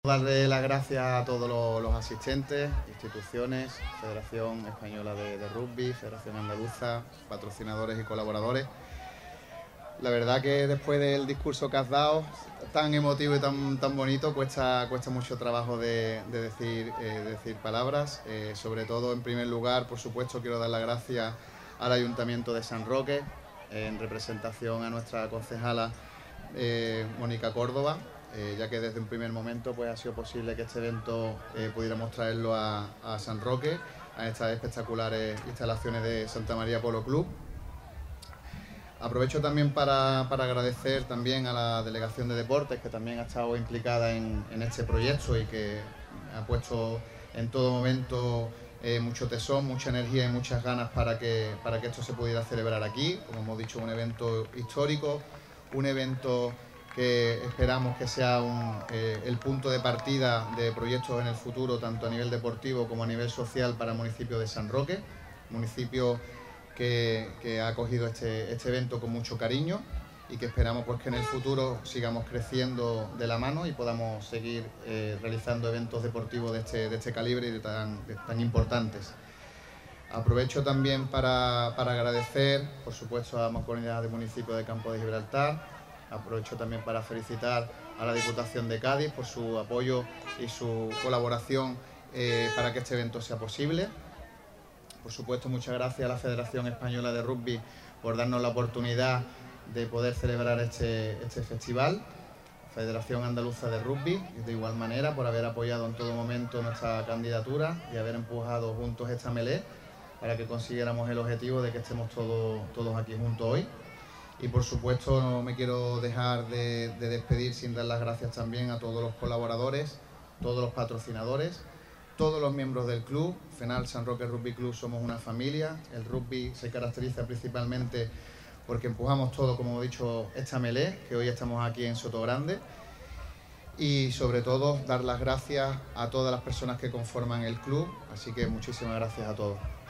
Darle las gracias a todos los asistentes, instituciones, Federación Española de Rugby, Federación Andaluza, patrocinadores y colaboradores. La verdad que después del discurso que has dado, tan emotivo y tan bonito, cuesta mucho trabajo de decir palabras. Sobre todo, en primer lugar, por supuesto, quiero dar las gracias al Ayuntamiento de San Roque, en representación a nuestra concejala Mónica Córdoba, ya que desde un primer momento pues ha sido posible que este evento pudiéramos traerlo a San Roque, a estas espectaculares instalaciones de Santa María Polo Club. Aprovecho también para agradecer también a la Delegación de Deportes, que también ha estado implicada en este proyecto y que ha puesto en todo momento mucho tesón, mucha energía y muchas ganas para que esto se pudiera celebrar aquí. Como hemos dicho, un evento histórico, un evento que esperamos que sea el punto de partida de proyectos en el futuro, tanto a nivel deportivo como a nivel social, para el municipio de San Roque, municipio que ha acogido este evento con mucho cariño y que esperamos pues que en el futuro sigamos creciendo de la mano y podamos seguir realizando eventos deportivos de este calibre y tan importantes. Aprovecho también para agradecer, por supuesto, a la Mancomunidad del municipio de Campo de Gibraltar. Aprovecho también para felicitar a la Diputación de Cádiz por su apoyo y su colaboración para que este evento sea posible. Por supuesto, muchas gracias a la Federación Española de Rugby por darnos la oportunidad de poder celebrar este festival. Federación Andaluza de Rugby, de igual manera, por haber apoyado en todo momento nuestra candidatura y haber empujado juntos esta melé para que consiguiéramos el objetivo de que estemos todos aquí juntos hoy. Y por supuesto no me quiero dejar de despedir sin dar las gracias también a todos los colaboradores, todos los patrocinadores, todos los miembros del club. FENAL San Roque Rugby Club somos una familia. El rugby se caracteriza principalmente porque empujamos todo, como he dicho, esta melé, que hoy estamos aquí en Sotogrande. Y sobre todo dar las gracias a todas las personas que conforman el club. Así que muchísimas gracias a todos.